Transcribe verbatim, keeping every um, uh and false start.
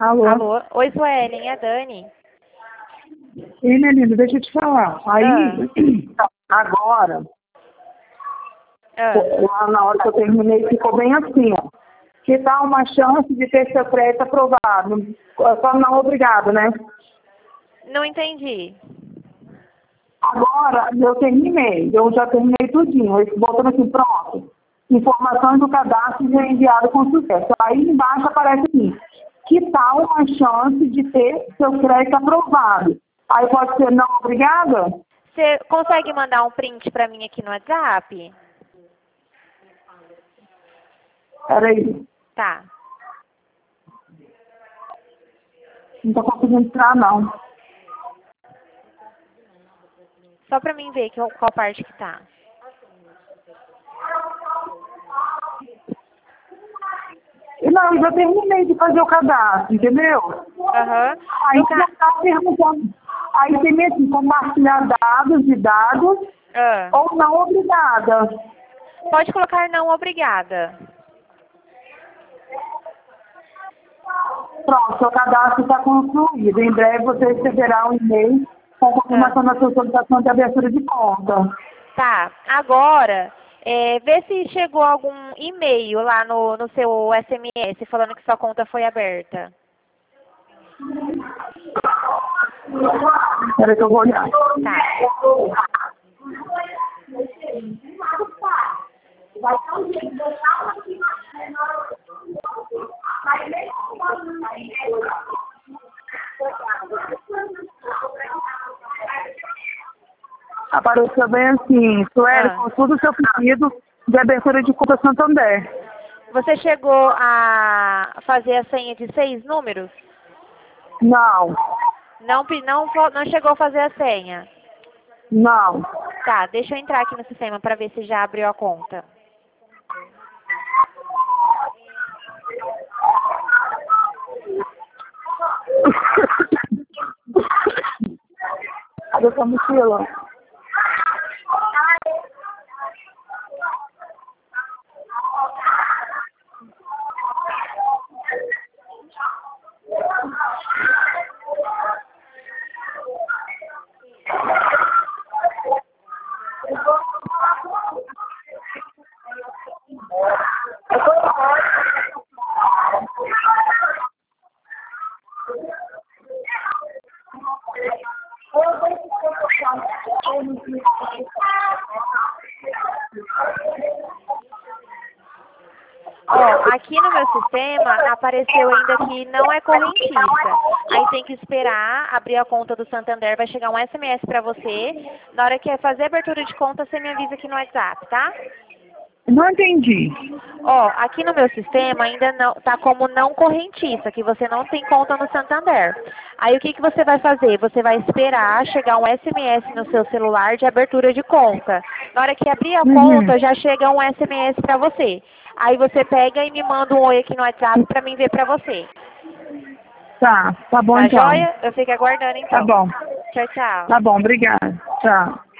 Alô? Alô? Oi, Suelen, é a Dani. Ei, menino, deixa eu te falar. Aí, Ah. agora, Ah. lá na hora que eu terminei, ficou bem assim, ó. Que dá uma chance de ter seu crédito aprovado. Só não obrigado, né? Não entendi. Agora, eu terminei. Eu já terminei tudinho. Eles botam assim, pronto. Informações do cadastro já enviado com sucesso. Aí embaixo aparece assim, que tal uma chance de ter seu crédito aprovado? Aí pode ser não obrigada? Você consegue mandar um print pra mim aqui no WhatsApp? Peraí. Tá. Não tô conseguindo entrar, não. Só pra mim ver que, qual parte que tá. Não, eu já terminei de fazer o cadastro, entendeu? Aham. Aí No ca... já tá perguntando. Aí tem assim, compartilhar dados e dados Ah. ou não obrigada. Pode colocar não obrigada. Pronto, seu cadastro está concluído. Em breve você receberá um e-mail com confirmação Ah. da sua solicitação de abertura de conta. Tá. Agora, é, vê se chegou algum e-mail lá no, no seu S M S falando que sua conta foi aberta. Espera que eu vou olhar. Tá. Apareceu bem assim, Sueli, Ah. com tudo o seu pedido de abertura de conta Santander. Você chegou a fazer a senha de seis números? Não, Não, pe- não, fo- não chegou a fazer a senha? não. Tá, deixa eu entrar aqui no sistema para ver se já abriu a conta. Cadê sua mochila? Ó, aqui no meu sistema apareceu ainda que não é correntista. Aí tem que esperar abrir a conta do Santander, vai chegar um S M S para você. Na hora que fazer a abertura de conta, você me avisa aqui no WhatsApp, tá? Não entendi. Ó, aqui no meu sistema ainda não tá como não correntista, que você não tem conta no Santander. Aí o que que você vai fazer? Você vai esperar chegar um S M S no seu celular de abertura de conta. Na hora que abrir a Uhum. conta, já chega um S M S para você. Aí você pega e me manda um oi aqui no WhatsApp para mim ver para você. Tá, tá bom Tá então. joia? Eu fico aguardando Tá então. bom. Tchau, tchau. Tá bom, obrigada. Tchau.